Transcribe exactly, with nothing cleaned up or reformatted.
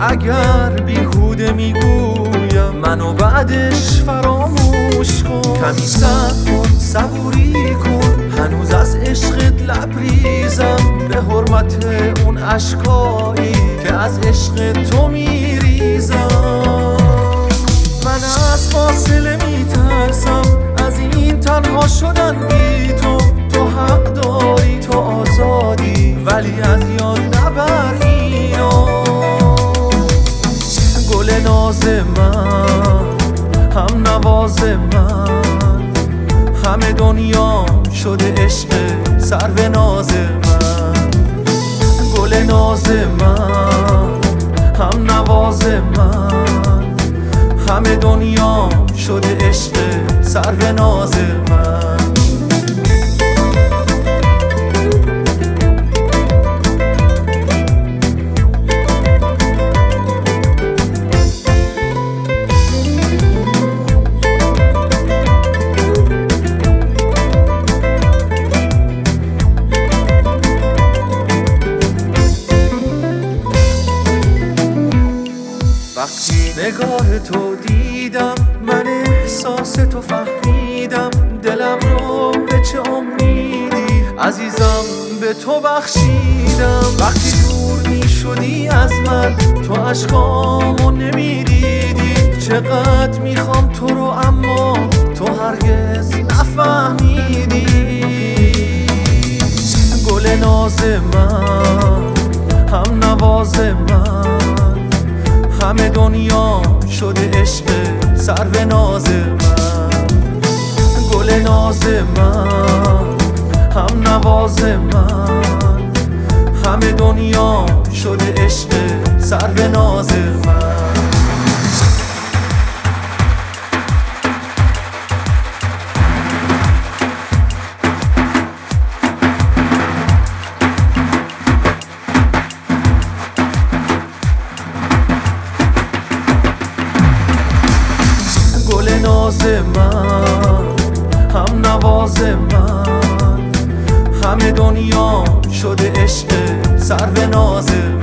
اگر بیهوده میگویم منو بعدش فراموش کن. کمی صبر کن، صبوری کن، هنوز از عشقت لبریزم، به حرمت اون اشکایی که از عشق تو میریزم. من از فاصله میترسم، از این تنها شدن بی تو. تو حق داری، تو آزادی، ولی از یاد نبر اینو. گل ناز من، هم نواز من، همه دنیا شده عشق سرو ناز من. گل ناز من، هم نواز من، همه دنیا شده عشق سرو ناز من. وقتی نگاه تو دیدم، من احساس تو فهمیدم، دلم رو به چه امیدی عزیزم به تو بخشیدم. وقتی دور می شدی از من، تو عشقامو نمی دیدی، چقدر میخوام تو رو اما تو هرگز نفهمیدی. گل ناز من، هم نواز من، همه دنیا شده عشق سرو ناز من. گل ناز من، هم نواز من، همه دنیا شده عشق سرو ناز من. ناز من، هم نواز من، همه دنیا شده عشق سرو ناز من.